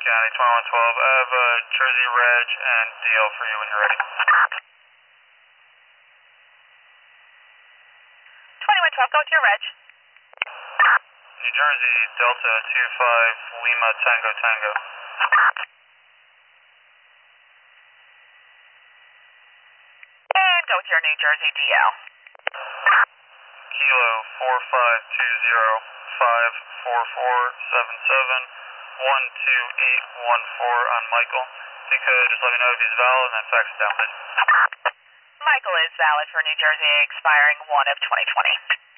County, 2112. I have Jersey Reg and DL for you when you're ready. 2112, go with your reg. New Jersey, Delta 25 Lima Tango Tango. And go with your New Jersey DL. Kilo 4520-54477-12814 on Michael. If you could just let me know if he's valid and then fax it down, please. Michael is valid for New Jersey, expiring 1 of 2020.